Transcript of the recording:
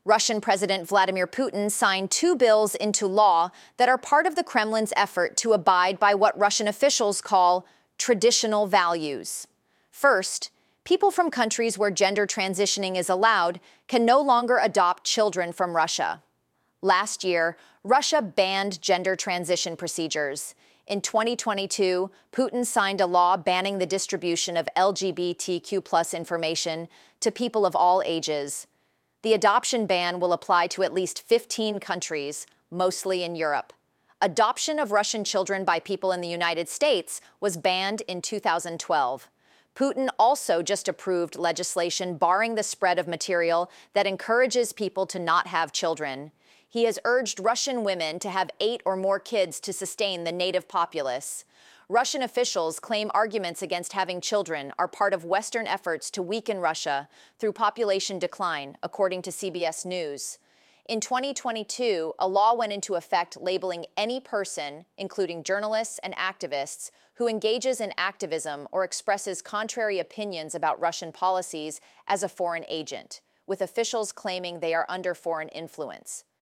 Russian President Vladimir Putin signed two bills into law that are part of the Kremlin's effort to abide by what Russian officials call traditional values. First, people from countries where gender transitioning is allowed can no longer adopt children from Russia. Last year, Russia banned gender transition procedures. In 2022, Putin signed a law banning the distribution of LGBTQ+ information to people of all ages. The adoption ban will apply to at least 15 countries, mostly in Europe. Adoption of Russian children by people in the United States was banned in 2012. Putin also just approved legislation barring the spread of material that encourages people to not have children. He has urged Russian women to have 8 or more kids to sustain the native populace. Russian officials claim arguments against having children are part of Western efforts to weaken Russia through population decline, according to CBS News. In 2022, a law went into effect labeling any person, including journalists and activists, who engages in activism or expresses contrary opinions about Russian policies as a foreign agent, with officials claiming they are under foreign influence.